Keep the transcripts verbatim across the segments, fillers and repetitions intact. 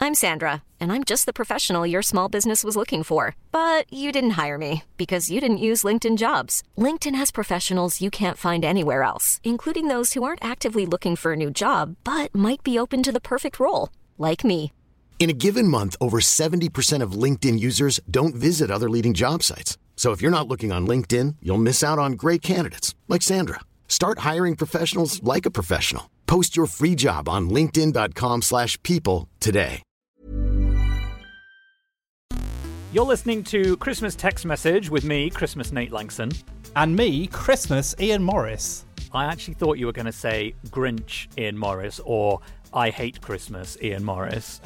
I'm Sandra, and I'm just the professional your small business was looking for. But you didn't hire me because you didn't use LinkedIn Jobs. LinkedIn has professionals you can't find anywhere else, including those who aren't actively looking for a new job, but might be open to the perfect role, like me. In a given month, over seventy percent of LinkedIn users don't visit other leading job sites. So if you're not looking on LinkedIn, you'll miss out on great candidates like Sandra. Start hiring professionals like a professional. Post your free job on linkedin.com slash people today. You're listening to Christmas Text Message with me, Christmas Nate Langson. And me, Christmas Ian Morris. I actually thought you were going to say Grinch Ian Morris or I hate Christmas Ian Morris.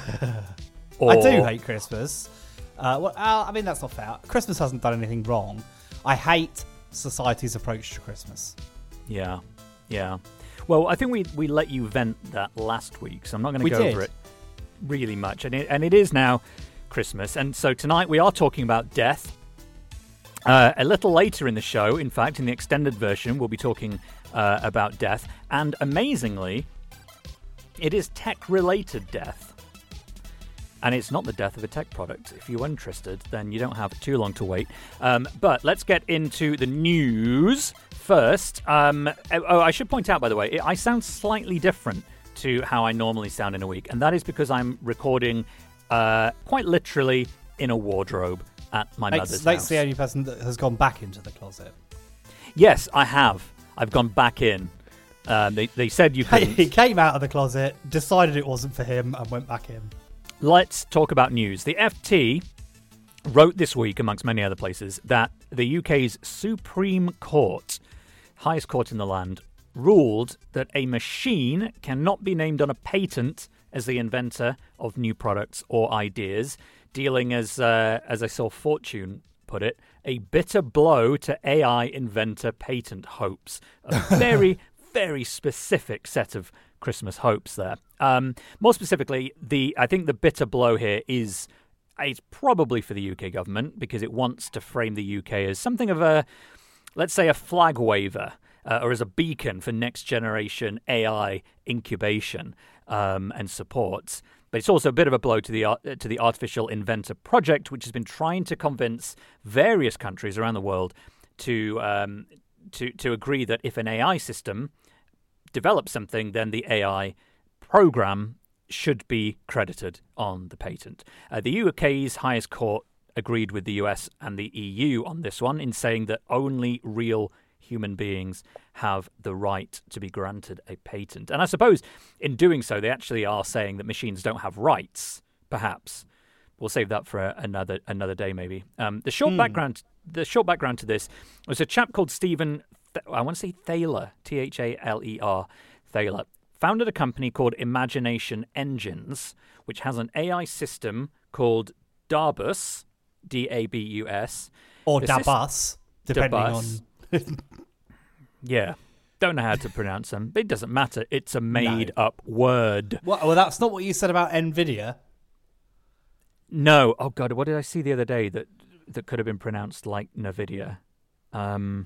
or... I do hate Christmas. Uh, well, uh, I mean, that's not fair. Christmas hasn't done anything wrong. I hate society's approach to Christmas. Yeah, yeah. Well, I think we we let you vent that last week, so I'm not going to go did. over it really much. And it, and it is now Christmas. And so tonight we are talking about death. Uh, a little later in the show, in fact, in the extended version, we'll be talking uh, about death. And amazingly, it is tech-related death. And it's not the death of a tech product. If you're interested, then you don't have too long to wait. Um, but let's get into the news first. Um, oh, I should point out, by the way, I sound slightly different to how I normally sound in a week. And that is because I'm recording uh, quite literally in a wardrobe at my Nate's, mother's Nate's house. the only person that has gone back into the closet. Yes, I have. I've gone back in. Um, they, they said you couldn't. He came out of the closet, decided it wasn't for him, and went back in. Let's talk about news. The F T wrote this week, amongst many other places, that the U K's Supreme Court, highest court in the land, ruled that a machine cannot be named on a patent as the inventor of new products or ideas, dealing, as uh, as I saw Fortune put it, a bitter blow to A I inventor patent hopes. A very, very specific set of Christmas hopes there. Um, more specifically, the I think the bitter blow here is it's probably for the U K government because it wants to frame the U K as something of a, let's say, a flag waver uh, or as a beacon for next generation A I incubation um, and support. But it's also a bit of a blow to the uh, to the Artificial Inventor Project, which has been trying to convince various countries around the world to um, to to agree that if an A I system develops something, then the A I program should be credited on the patent. Uh, the U K's highest court agreed with the U S and the E U on this one in saying that only real human beings have the right to be granted a patent. And I suppose in doing so, they actually are saying that machines don't have rights, perhaps. We'll save that for a, another another day, maybe. Um, the short Hmm. background the short background to this was a chap called Stephen I want to say Thaler, T H A L E R, Thaler, founded a company called Imagination Engines, which has an A I system called Dabus, D A B U S. Or The Dabus, syst- depending Dabus. on... Yeah, don't know how to pronounce them. It doesn't matter. It's a made-up word. Well, well, that's not what you said about NVIDIA. No. Oh, God, what did I see the other day that, that could have been pronounced like NVIDIA? Um...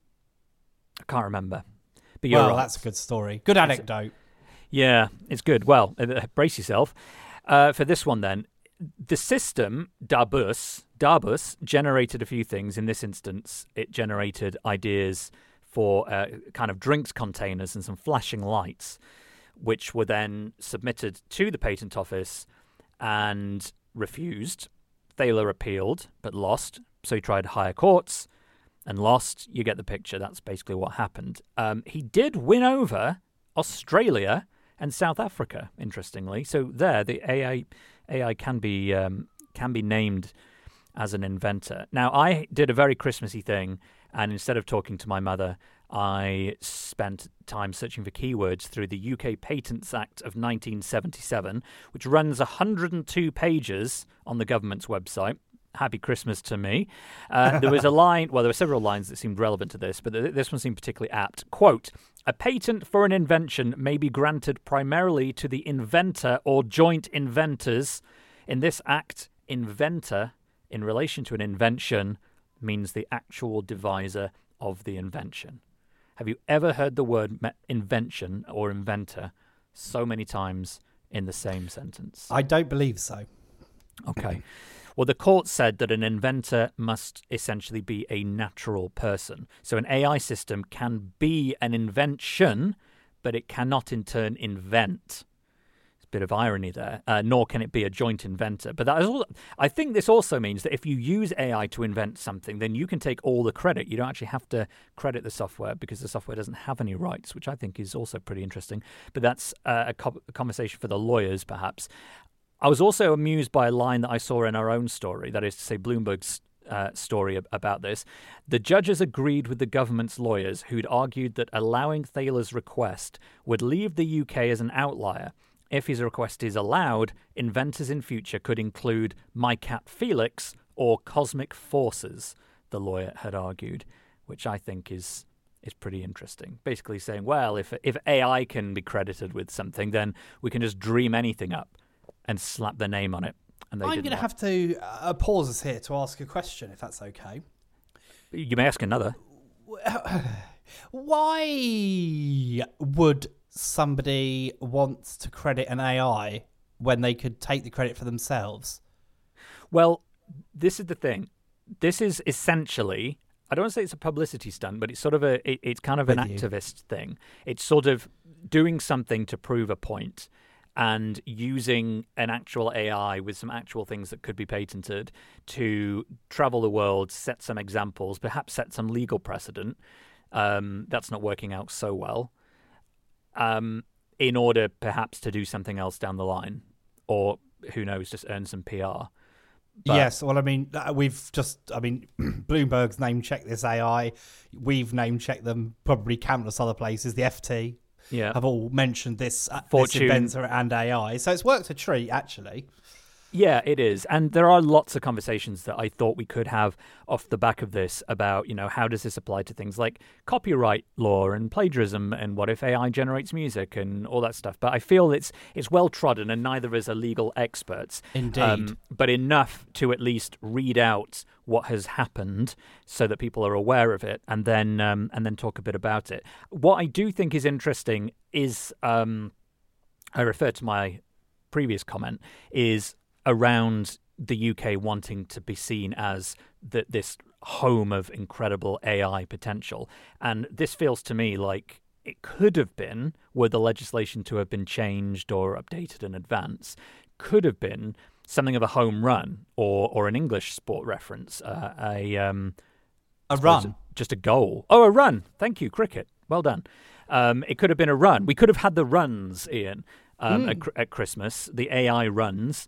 I can't remember. But you're well, right. that's a good story. Good anecdote. Yeah, it's good. Well, uh, brace yourself. Uh, for this one then, the system, Dabus, Dabus, generated a few things. In this instance, it generated ideas for uh, kind of drinks containers and some flashing lights, which were then submitted to the patent office and refused. Thaler appealed, but lost. So he tried higher courts and lost. You get the picture. That's basically what happened. Um, he did win over Australia and South Africa, interestingly. So there, the A I A I can be um, can be named as an inventor. Now, I did a very Christmassy thing, and instead of talking to my mother, I spent time searching for keywords through the U K Patents Act of nineteen seventy-seven, which runs one hundred two pages on the government's website. Happy Christmas to me. Uh, there was a line, well, there were several lines that seemed relevant to this, but th- this one seemed particularly apt. Quote, a patent for an invention may be granted primarily to the inventor or joint inventors. In this act, inventor, in relation to an invention, means the actual deviser of the invention. Have you ever heard the word me- invention or inventor so many times in the same sentence? I don't believe so. Okay. Well, the court said that an inventor must essentially be a natural person. So an A I system can be an invention, but it cannot in turn invent. It's a bit of irony there. Uh, nor can it be a joint inventor. But that is all, I think this also means that if you use A I to invent something, then you can take all the credit. You don't actually have to credit the software because the software doesn't have any rights, which I think is also pretty interesting. But that's uh, a, co- a conversation for the lawyers, perhaps. I was also amused by a line that I saw in our own story, that is to say Bloomberg's uh, story ab- about this. The judges agreed with the government's lawyers who'd argued that allowing Thaler's request would leave the U K as an outlier. If his request is allowed, inventors in future could include My Cat Felix or Cosmic Forces, the lawyer had argued, which I think is is pretty interesting. Basically saying, well, if if A I can be credited with something, then we can just dream anything up and slap their name on it. And they I'm going to have to uh, pause us here to ask a question, if that's okay. You may ask another. Why would somebody want to credit an A I when they could take the credit for themselves? Well, this is the thing. This is essentially, I don't want to say it's a publicity stunt, but it's sort of a, it, it's kind of With an you. activist thing. It's sort of doing something to prove a point and using an actual A I with some actual things that could be patented to travel the world, set some examples, perhaps set some legal precedent. Um, that's not working out so well. Um, in order perhaps to do something else down the line, or who knows, just earn some P R. But yes, well, I mean, uh, we've just, I mean, Bloomberg's name-checked this A I. We've name-checked them, probably countless other places. The F T yeah. have all mentioned this, uh, this Fortune. inventor and A I. So it's worked a treat, actually. Yeah, it is. And there are lots of conversations that I thought we could have off the back of this about, you know, how does this apply to things like copyright law and plagiarism, and what if A I generates music and all that stuff. But I feel it's it's well trodden, and neither of us are legal experts. Indeed. Um, but enough to at least read out what has happened so that people are aware of it, and then um, and then talk a bit about it. What I do think is interesting is, um, I refer to my previous comment, is around the U K wanting to be seen as the, this home of incredible A I potential. And this feels to me like it could have been, were the legislation to have been changed or updated in advance, could have been something of a home run, or or an English sport reference, uh, a um, A run. just a goal. Oh, a run. Thank you, cricket. Well done. Um, it could have been a run. We could have had the runs, Ian, um, Mm. at, at Christmas, the A I runs.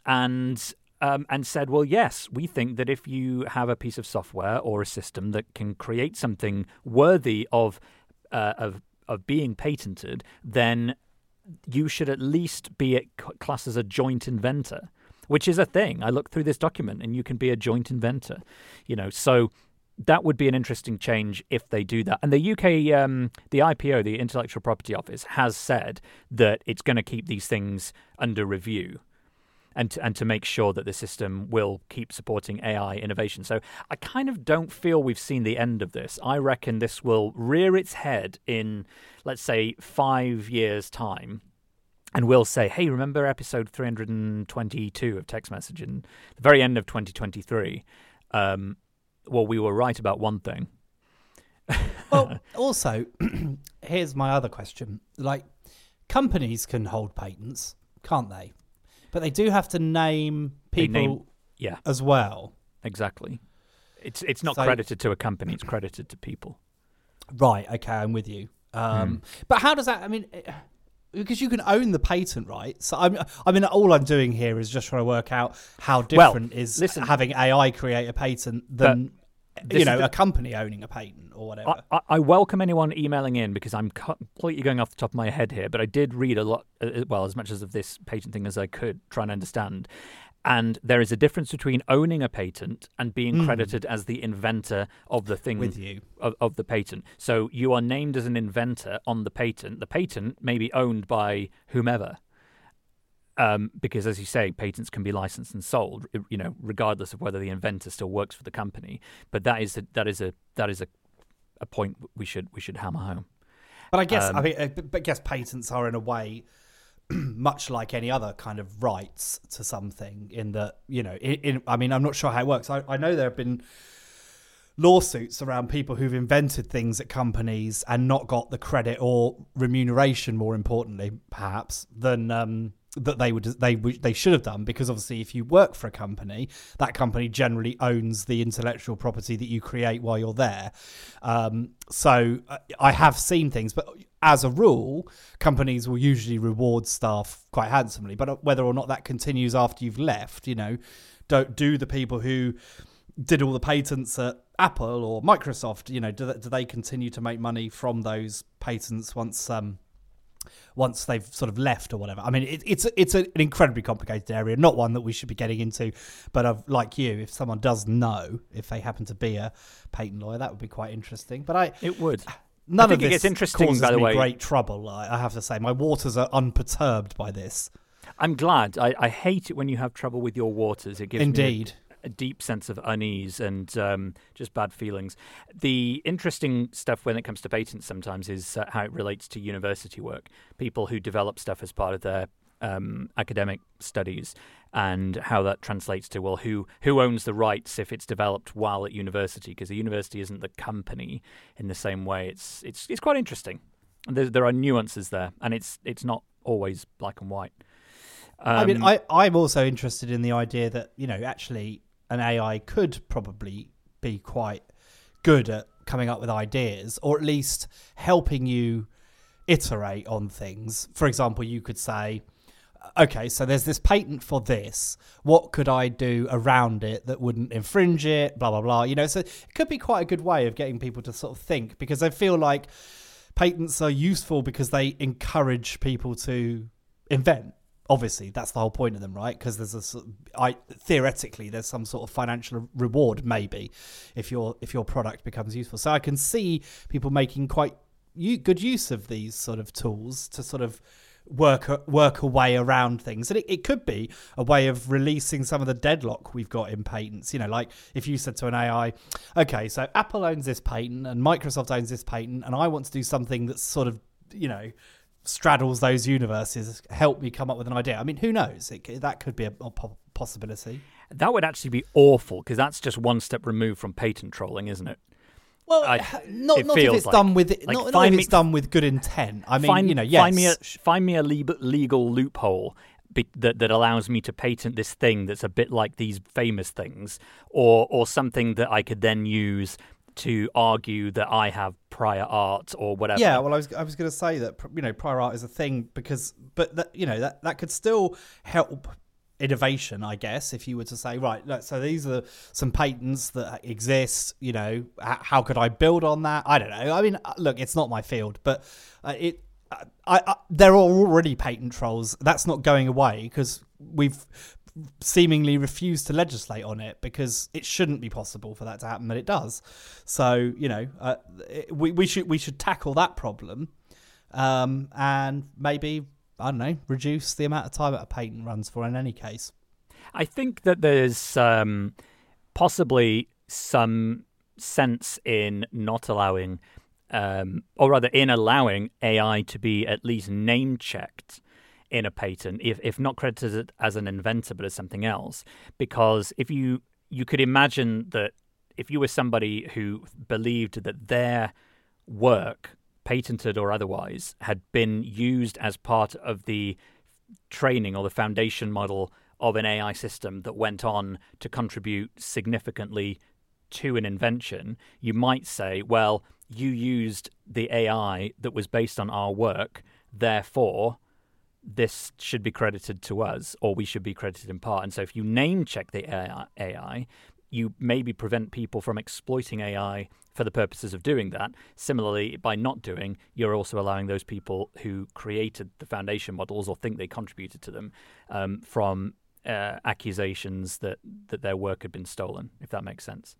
And um, and said, well, yes, we think that if you have a piece of software or a system that can create something worthy of uh, of of being patented, then you should at least be at class as a joint inventor, which is a thing. I looked through this document, and you can be a joint inventor. You know, so that would be an interesting change if they do that. And the U K, um, the I P O, the Intellectual Property Office, has said that it's going to keep these things under review, and to, and to make sure that the system will keep supporting A I innovation. So I kind of don't feel we've seen the end of this. I reckon this will rear its head in, let's say, five years' time, and we'll say, hey, remember episode three hundred twenty-two of Text Message in the very end of twenty twenty-three? Um, well, we were right about one thing. Well, also, here's my other question. Like, companies can hold patents, can't they? But they do have to name They people name- yeah, as well. exactly. It's it's not So- credited to a company, it's credited to people. Right, okay, I'm with you. Um, But how does that, I mean, eh, because you can own the patent, right? So I'm, I mean, all I'm doing here is just trying to work out how Well, different is listen- having A I create a patent than, this you know, is the- a company owning a patent or whatever. I, I, I welcome anyone emailing in, because I'm completely going off the top of my head here, but I did read a lot, uh, well, as much as of this patent thing as I could, try and understand. And there is a difference between owning a patent and being Mm. credited as the inventor of the thing With you. of, of the patent. So you are named as an inventor on the patent. The patent may be owned by whomever. Um, because, as you say, patents can be licensed and sold, you know, regardless of whether the inventor still works for the company. But that is a, that is a that is a, a point we should we should hammer home. But I guess, um, I mean, uh, but but I guess patents are in a way much like any other kind of rights to something, in that, you know, in, in I mean, I'm not sure how it works. I, I know there have been lawsuits around people who've invented things at companies and not got the credit or remuneration, more importantly, perhaps, than um, that they would they they should have done, because obviously if you work for a company, that company generally owns the intellectual property that you create while you're there. Um, so I have seen things, but as a rule, companies will usually reward staff quite handsomely. But whether or not that continues after you've left, you know, don't do the people who did all the patents at Apple or Microsoft, you know, do they, do they continue to make money from those patents once um, once they've sort of left or whatever? I mean, it, it's it's an incredibly complicated area, not one that we should be getting into. But I've, like you, if someone does know, if they happen to be a patent lawyer, that would be quite interesting. But I it would. None I think of it this gets interesting, causes by the me way. great trouble. I, I have to say, my waters are unperturbed by this. I'm glad. I, I hate it when you have trouble with your waters. It gives Indeed. me a, a deep sense of unease and um, just bad feelings. The interesting stuff when it comes to patents sometimes is uh, how it relates to university work. People who develop stuff as part of their um, academic studies, and how that translates to, well, who who owns the rights if it's developed while at university? Because the university isn't the company in the same way. It's it's it's quite interesting. There there are nuances there, and it's it's not always black and white. Um, I mean, I, I'm also interested in the idea that, you know, actually an A I could probably be quite good at coming up with ideas, or at least helping you iterate on things. For example, you could say, okay, so there's this patent for this. What could I do around it that wouldn't infringe it? Blah, blah, blah. You know, so it could be quite a good way of getting people to sort of think, because I feel like patents are useful because they encourage people to invent. Obviously, that's the whole point of them, right? Because there's a, I theoretically, there's some sort of financial reward, maybe, if your if your product becomes useful. So I can see people making quite good use of these sort of tools to sort of work a, work a way around things. And it, it could be a way of releasing some of the deadlock we've got in patents. You know, like if you said to an A I, okay, so Apple owns this patent and Microsoft owns this patent, and I want to do something that's sort of, you know, straddles those universes, help me come up with an idea. I mean, who knows? It, that could be a, a possibility. That would actually be awful, because that's just one step removed from patent trolling, isn't it? Well, I, not, it not if it's like, done with it, like not, not if it's me, done with good intent. I mean, find, you know, yes. Find me a, find me a legal loophole be, that that allows me to patent this thing that's a bit like these famous things, or or something that I could then use to argue that I have prior art or whatever. Yeah, well, I was I was going to say that, you know, prior art is a thing, because, but that, you know, that that could still help innovation, I guess, if you were to say, right, look, so these are some patents that exist, you know, how could I build on that? I don't know. I mean, look, it's not my field, but uh, it I, I, there are already patent trolls. That's not going away, because we've seemingly refused to legislate on it, because it shouldn't be possible for that to happen, but it does. So, you know, uh, we we should we should tackle that problem, um, and maybe, I don't know, reduce the amount of time that a patent runs for in any case. I think that there's um, possibly some sense in not allowing, um, or rather in allowing A I to be at least name-checked in a patent, if if not credited as an inventor but as something else. Because if you you could imagine that if you were somebody who believed that their work, patented or otherwise, had been used as part of the training or the foundation model of an A I system that went on to contribute significantly to an invention, you might say, well, you used the A I that was based on our work, therefore this should be credited to us, or we should be credited in part. And so if you name check the A I, you maybe prevent people from exploiting A I for the purposes of doing that. Similarly, by not doing, you're also allowing those people who created the foundation models or think they contributed to them um, from uh, accusations that, that their work had been stolen, if that makes sense.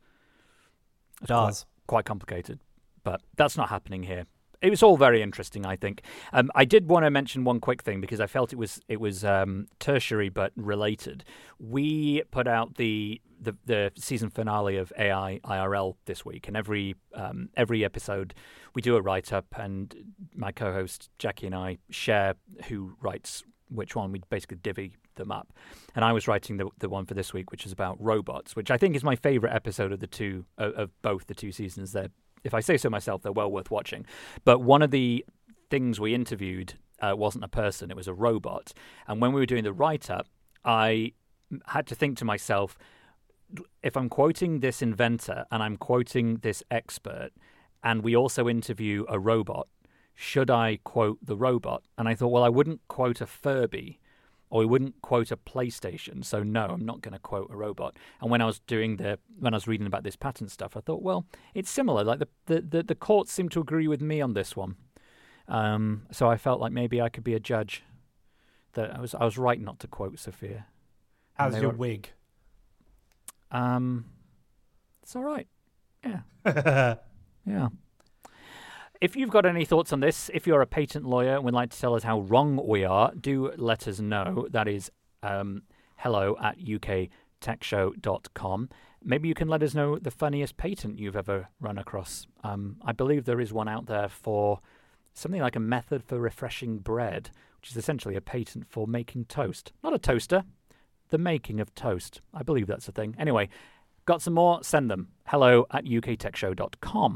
It does. Quite, quite complicated, but that's not happening here. It was all very interesting, I think. Um, I did want to mention one quick thing, because I felt it was it was um, tertiary but related. We put out the, the the season finale of A I I R L this week, and every um, every episode we do a write up, and my co-host Jackie and I share who writes which one. We'd basically divvy them up. And I was writing the the one for this week, which is about robots, which I think is my favourite episode of the two of, of both the two seasons. They're, if I say so myself, they're well worth watching. But one of the things we interviewed uh, wasn't a person, it was a robot. And when we were doing the write-up, I had to think to myself, if I'm quoting this inventor and I'm quoting this expert, and we also interview a robot, should I quote the robot? And I thought, well, I wouldn't quote a Furby, or we wouldn't quote a PlayStation. So no, I'm not going to quote a robot. And when I was doing the, when I was reading about this patent stuff, I thought, well, it's similar. Like the the the, the courts seem to agree with me on this one. Um, so I felt like maybe I could be a judge. That I was I was right not to quote Sophia. How's your were, wig? Um, it's all right. Yeah. Yeah. If you've got any thoughts on this, if you're a patent lawyer and would like to tell us how wrong we are, do let us know. That is um, hello at u k tech show dot com. Maybe you can let us know the funniest patent you've ever run across. Um, I believe there is one out there for something like a method for refreshing bread, which is essentially a patent for making toast. Not a toaster, the making of toast. I believe that's a thing. Anyway, got some more? Send them. Hello at u k tech show dot com.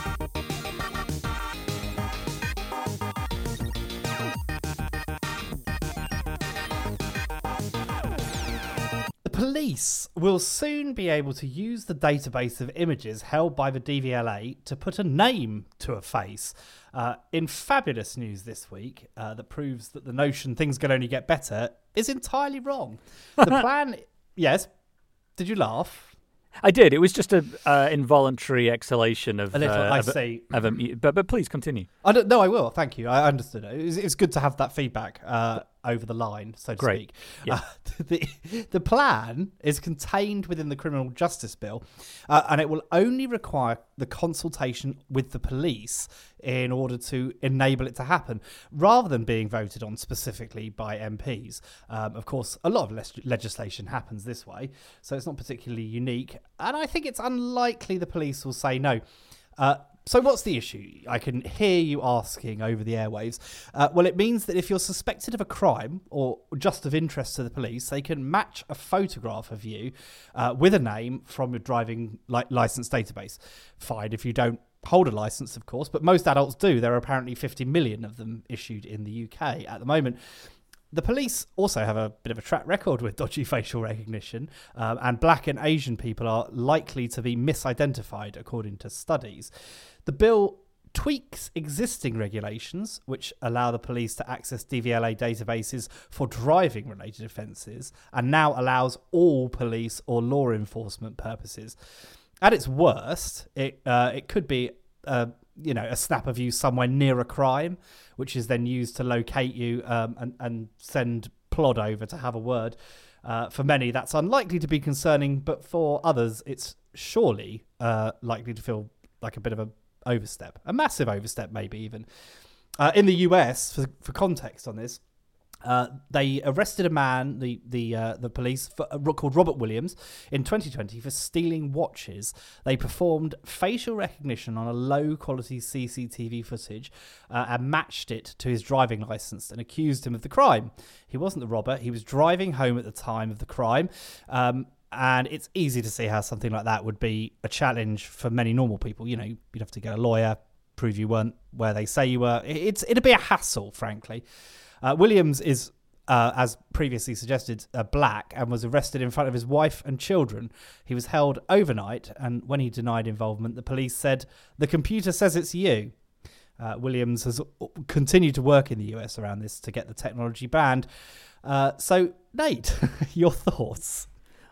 The police will soon be able to use the database of images held by the D V L A to put a name to a face. Uh, in fabulous news this week uh, that proves that the notion things can only get better is entirely wrong. The plan... Yes? Did you laugh? I did. It was just a uh, involuntary exhalation of. A little, uh, I of, see. Of a, but but please continue. I don't, no, I will. Thank you. I understood it. It's, it's good to have that feedback uh, over the line, so to Great. speak. Yeah. Uh, the the plan is contained within the Criminal Justice Bill, uh, and it will only require the consultation with the police in order to enable it to happen, rather than being voted on specifically by M Ps. Um, of course, a lot of le- legislation happens this way, so it's not particularly unique. And I think it's unlikely the police will say no. Uh, so what's the issue? I can hear you asking over the airwaves. Uh, well, it means that if you're suspected of a crime or just of interest to the police, they can match a photograph of you uh, with a name from your driving li- license database. Fine if you don't hold a license, of course, but most adults do. There are apparently fifty million of them issued in the U K at the moment. The police also have a bit of a track record with dodgy facial recognition, um, and black and Asian people are likely to be misidentified, according to studies. The bill tweaks existing regulations, which allow the police to access D V L A databases for driving-related offences, and now allows all police or law enforcement purposes. At its worst, it uh, it could be uh, you know a snap of you somewhere near a crime, which is then used to locate you um, and, and send Plod over to have a word. Uh, for many, that's unlikely to be concerning, but for others, it's surely uh, likely to feel like a bit of a overstep, a massive overstep, maybe even. Uh, in the U S, for, for context on this, uh, they arrested a man, the the uh, the police, for, uh, called Robert Williams, in twenty twenty for stealing watches. They performed facial recognition on a low-quality C C T V footage uh, and matched it to his driving licence and accused him of the crime. He wasn't the robber. He was driving home at the time of the crime. Um, And it's easy to see how something like that would be a challenge for many normal people. You know, you'd have to get a lawyer, prove you weren't where they say you were. It's It'd be a hassle, frankly. Uh, Williams is, uh, as previously suggested, uh, black and was arrested in front of his wife and children. He was held overnight, and when he denied involvement, the police said, "The computer says it's you." Uh, Williams has continued to work in the U S around this to get the technology banned. Uh, so, Nate, your thoughts?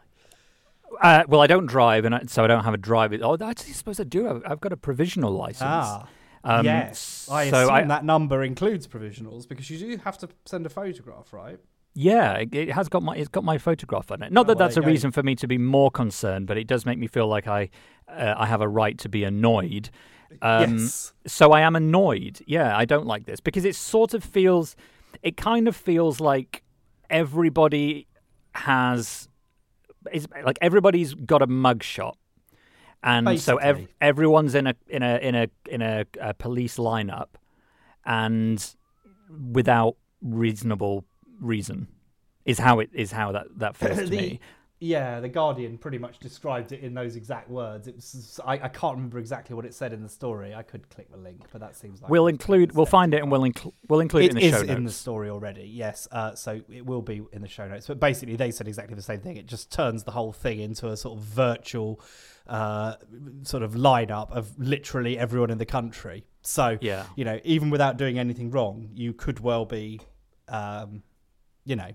Uh, well, I don't drive, and I, so I don't have a drive. Oh, I suppose I do. I've, I've got a provisional license. Ah, um, yes. I so assume I, that number includes provisionals because you do have to send a photograph, right? Yeah, it, it has got my it's got my photograph on it. Not Oh, that well, that's a there you reason go. for me to be more concerned, but it does make me feel like I uh, I have a right to be annoyed. Um, yes. So I am annoyed. Yeah, I don't like this because it sort of feels, it kind of feels like everybody has. It's like everybody's got a mugshot, and Basically. so ev- everyone's in a in a in a in a, a police lineup, and without reasonable reason. Is how it is how that that feels to The- me. Yeah, the Guardian pretty much described it in those exact words. It was I, I can't remember exactly what it said in the story. I could click the link, but that seems like We'll it's include. what it We'll said. find it and we'll include. We'll include it, in It the is show notes. in the story already, yes. Uh, so it will be in the show notes. But basically, they said exactly the same thing. It just turns the whole thing into a sort of virtual uh, sort of lineup of literally everyone in the country. So, Yeah. you know, even without doing anything wrong, you could well be, um, you know,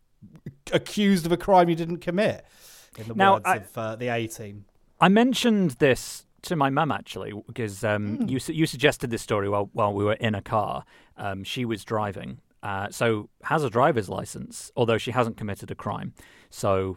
accused of a crime you didn't commit. In the Now, words I- of uh, the A-Team. I mentioned this to my mum actually because um, Hmm. you su- you suggested this story while while we were in a car. Um, she was driving, uh, so has a driver's license, although she hasn't committed a crime. So,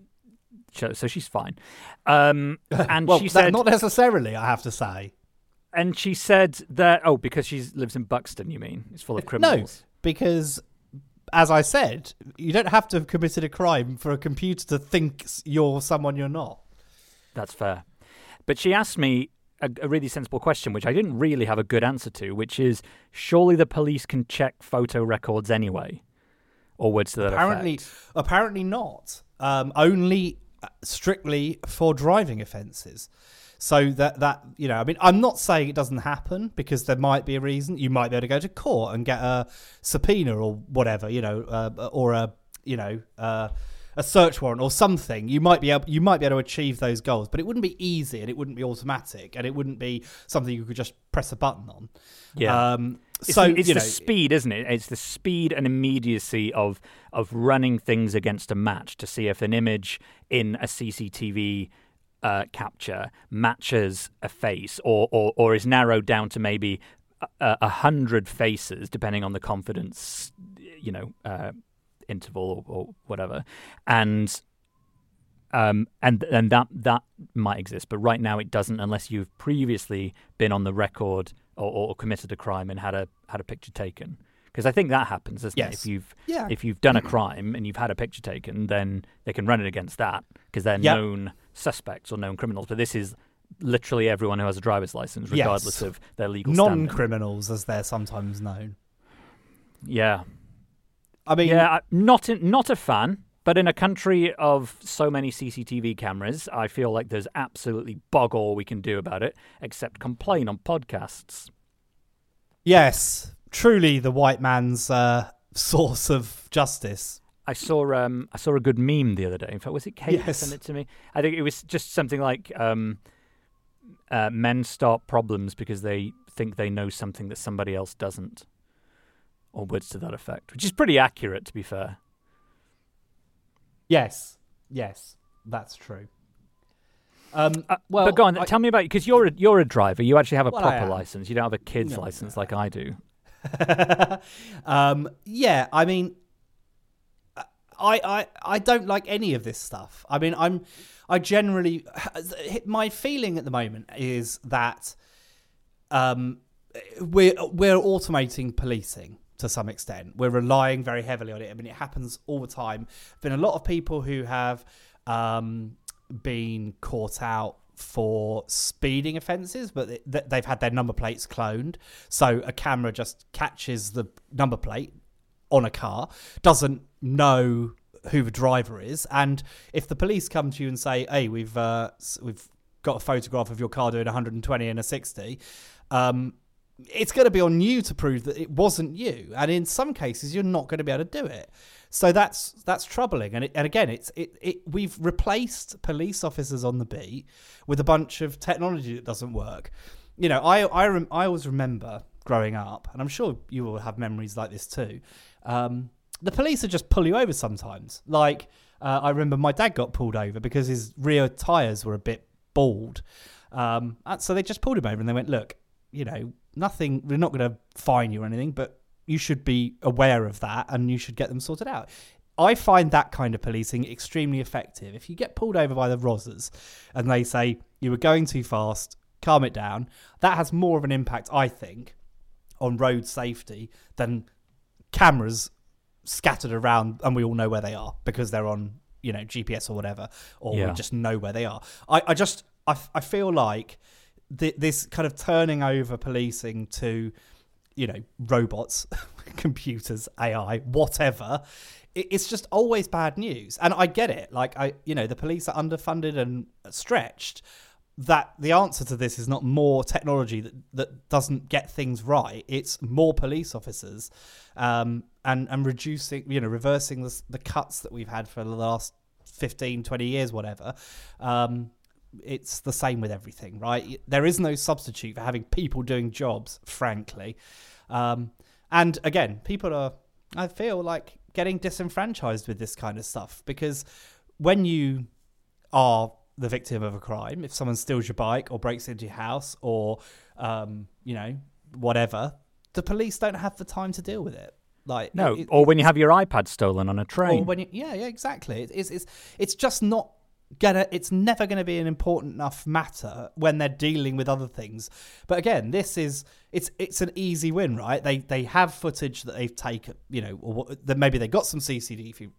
so so she's fine. Um, and Well, she that- said, not necessarily, I have to say. and she said that oh, because she lives in Buxton, you mean it's full of criminals? No, because as I said, you don't have to have committed a crime for a computer to think you're someone you're not. That's fair. But she asked me a, a really sensible question, which I didn't really have a good answer to, which is, surely the police can check photo records anyway? Or words to that Apparently, effect. apparently not. Um, only uh, strictly for driving offences. So that, that, you know, I mean, I'm not saying it doesn't happen because there might be a reason. You might be able to go to court and get a subpoena or whatever, you know, uh, or a, you know, uh, a search warrant or something. You might be able, you might be able to achieve those goals, but it wouldn't be easy and it wouldn't be automatic and it wouldn't be something you could just press a button on. Yeah. Um, It's so the, it's you the know, speed, isn't it? It's the speed and immediacy of of running things against a match to see if an image in a C C T V uh, capture matches a face, or, or or is narrowed down to maybe a, a hundred faces, depending on the confidence, you know, uh, interval or, or whatever, and. Um, and and that that might exist, but right now it doesn't, unless you've previously been on the record or, or committed a crime and had a had a picture taken. Because I think that happens, doesn't it? Yes. If you've Yeah. if you've done a crime and you've had a picture taken, then they can run it against that because they're Yep. known suspects or known criminals. But this is literally everyone who has a driver's license, Yes. regardless of their legal standing. non-criminals, as they're sometimes known. Yeah, I mean, yeah, I- not in, not a fan. But in a country of so many C C T V cameras, I feel like there's absolutely bog all we can do about it, except complain on podcasts. yes, truly the white man's uh, source of justice. I saw um I saw a good meme the other day. In fact, was it Kate who Yes. sent it to me? I think it was just something like um, uh, men start problems because they think they know something that somebody else doesn't, or words to that effect, which is pretty accurate, to be fair. Yes, yes, that's true. Um, Uh, well, but go on, I- tell me about because you're a, you're a driver. You actually have a Well, I proper am. license. You don't have a kid's No, license like I do. um, yeah, I mean, I, I I don't like any of this stuff. I mean, I'm I generally my feeling at the moment is that um, we're we're automating policing to some extent. We're relying very heavily on it. I mean, it happens all the time. There've been a lot of people who have um, been caught out for speeding offences, but they- they've had their number plates cloned. So a camera just catches the number plate on a car, doesn't know who the driver is, and if the police come to you and say, "Hey, we've uh, s- we've got a photograph of your car doing one hundred twenty and a sixty," um, it's going to be on you to prove that it wasn't you, and in some cases, you're not going to be able to do it. So that's that's troubling, and it, and again, it's it, it we've replaced police officers on the beat with a bunch of technology that doesn't work. You know, I I rem, I always remember growing up, and I'm sure you will have memories like this too. Um, the police would just pull you over sometimes. Like uh, I remember my dad got pulled over because his rear tires were a bit bald, um, and so they just pulled him over and they went, "Look, you know, nothing. We're not going to fine you or anything, but you should be aware of that and you should get them sorted out." I find that kind of policing extremely effective. If you get pulled over by the Rozzers and they say you were going too fast, calm it down, that has more of an impact, I think, on road safety than cameras scattered around and we all know where they are because they're on, you know, G P S or whatever, or Yeah. we just know where they are. I, I just, I, I feel like th- this kind of turning over policing to you know, robots, computers, A I, whatever. It's just always bad news. And I get it. Like, I, you know, the police are underfunded and stretched. That the answer to this is not more technology that, that doesn't get things right. It's more police officers um, and, and reducing, you know, reversing the, the cuts that we've had for the last fifteen, twenty years, whatever. Um, it's the same with everything, right? There is no substitute for having people doing jobs, frankly. Um, and again, people are, I feel like, getting disenfranchised with this kind of stuff, because when you are the victim of a crime, if someone steals your bike or breaks into your house or um you know whatever, the police don't have the time to deal with it. Like no it, or when you have your iPad stolen on a train, or when you, yeah yeah exactly. It, it's it's it's just not gonna it's never going to be an important enough matter when they're dealing with other things. But again, this is it's it's an easy win, right? They they have footage that they've taken, you know, or that maybe they got some C C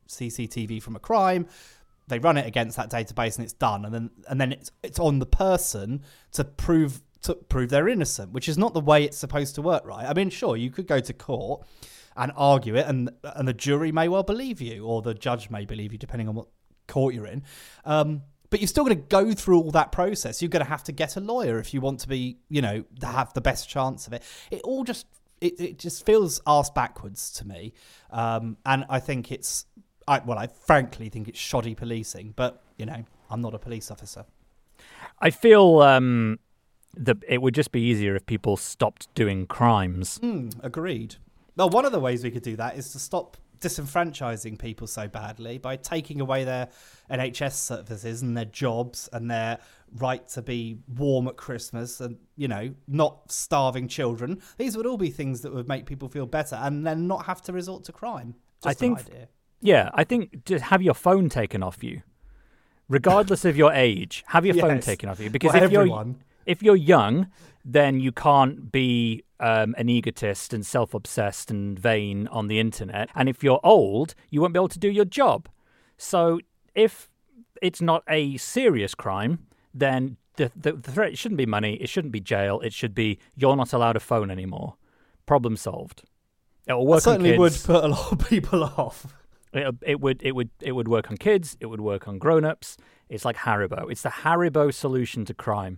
T V from a crime. They run it against that database and it's done, and then and then it's it's on the person to prove to prove they're innocent, which is not the way it's supposed to work, right? I mean, sure, you could go to court and argue it, and and the jury may well believe you, or the judge may believe you, depending on what court you're in. Um, but you're still going to go through all that process. You're going to have to get a lawyer if you want to be, you know, to have the best chance of it. It all just it it just feels arse backwards to me, um, and I think it's. I, well, I frankly think it's shoddy policing, but, you know, I'm not a police officer. I feel um, that it would just be easier if people stopped doing crimes. Mm, agreed. Well, one of the ways we could do that is to stop disenfranchising people so badly by taking away their N H S services and their jobs and their right to be warm at Christmas and, you know, not starving children. These would all be things that would make people feel better and then not have to resort to crime. Just I think, an idea. Yeah, I think just have your phone taken off you. Regardless of your age, have your yes. phone taken off you. Because well, if everyone. you're if you're young, then you can't be um, an egotist and self-obsessed and vain on the internet. And if you're old, you won't be able to do your job. So if it's not a serious crime, then the, the, the threat shouldn't be money. It shouldn't be jail. It should be you're not allowed a phone anymore. Problem solved. It will work. That certainly on kids. would put a lot of people off. It, it would it would it would work on kids. It would work on grown-ups. It's like Haribo. It's the Haribo solution to crime.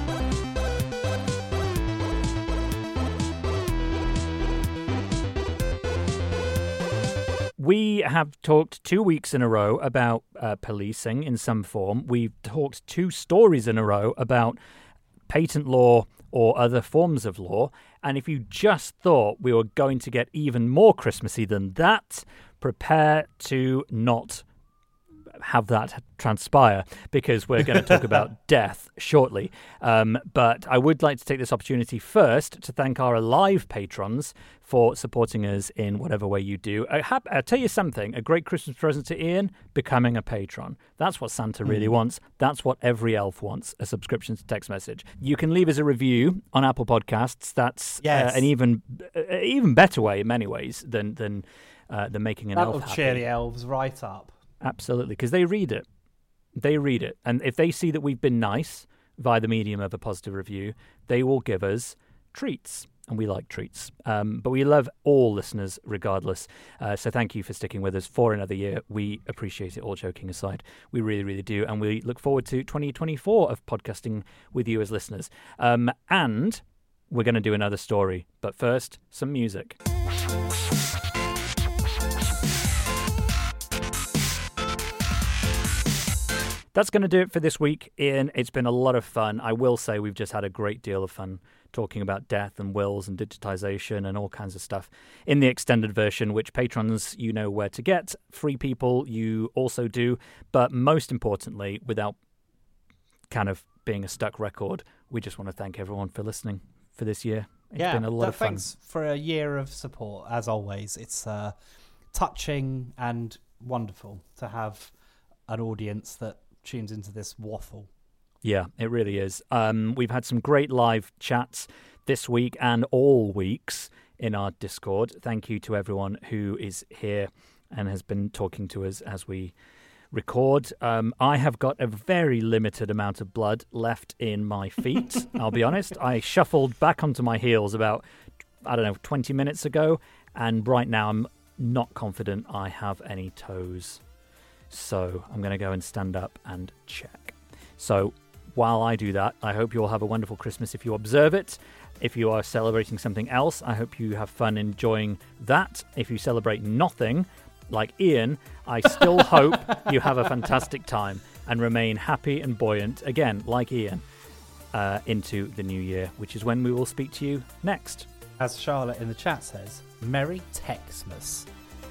We have talked two weeks in a row about uh, policing in some form. We've talked two stories in a row about patent law or other forms of law. And if you just thought we were going to get even more Christmassy than that, prepare to not have that transpire, because we're going to talk about death shortly. Um, but I would like to take this opportunity first to thank our live patrons for supporting us in whatever way you do. I ha- I'll tell you something, a great Christmas present to Ian, becoming a patron. That's what Santa really mm. wants. That's what every elf wants, a subscription to text message. You can leave us a review on Apple Podcasts. That's yes. uh, an even uh, even better way in many ways than, than, uh, than making an that elf will happy. cheer the elves right up. Absolutely, because they read it. They read it. And if they see that we've been nice via the medium of a positive review, they will give us treats. And we like treats. Um, but we love all listeners regardless. Uh, so thank you for sticking with us for another year. We appreciate it, all joking aside. We really, really do. And we look forward to twenty twenty-four of podcasting with you as listeners. Um, and we're going to do another story. But first, some music. That's going to do it for this week, Ian. It's been a lot of fun. I will say we've just had a great deal of fun talking about death and wills and digitization and all kinds of stuff in the extended version, which patrons, you know where to get. Free people, you also do. But most importantly, without kind of being a stuck record, we just want to thank everyone for listening for this year. It's yeah, been a lot of fun. Thanks for a year of support, as always. It's uh, touching and wonderful to have an audience that tunes into this waffle. Yeah, it really is. Um, we've had some great live chats this week and all weeks in our Discord. Thank you to everyone who is here and has been talking to us as we record. Um, I have got a very limited amount of blood left in my feet, I'll be honest. I shuffled back onto my heels about I don't know, twenty minutes ago. And right now I'm not confident I have any toes. So I'm going to go and stand up and check. So while I do that, I hope you all have a wonderful Christmas if you observe it. If you are celebrating something else, I hope you have fun enjoying that. If you celebrate nothing, like Ian, I still hope you have a fantastic time and remain happy and buoyant, again, like Ian, uh, into the new year, which is when we will speak to you next. As Charlotte in the chat says, Merry Texmas.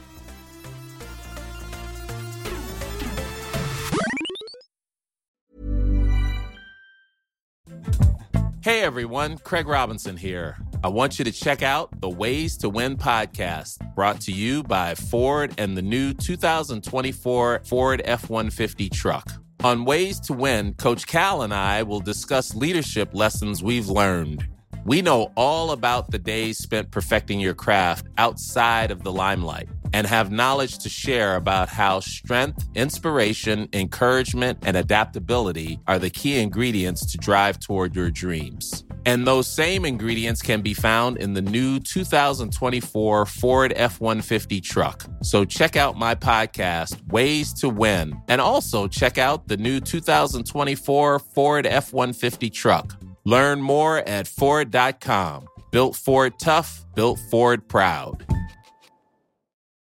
Hey everyone, Craig Robinson here. I want you to check out the Ways to Win podcast, brought to you by Ford and the new two thousand twenty-four Ford F one fifty truck. On Ways to Win, Coach Cal and I will discuss leadership lessons we've learned. We know all about the days spent perfecting your craft outside of the limelight and have knowledge to share about how strength, inspiration, encouragement, and adaptability are the key ingredients to drive toward your dreams. And those same ingredients can be found in the new two thousand twenty-four Ford F one fifty truck. So check out my podcast, Ways to Win, and also check out the new two thousand twenty-four Ford F one fifty truck. Learn more at Ford dot com. Built Ford tough, built Ford proud.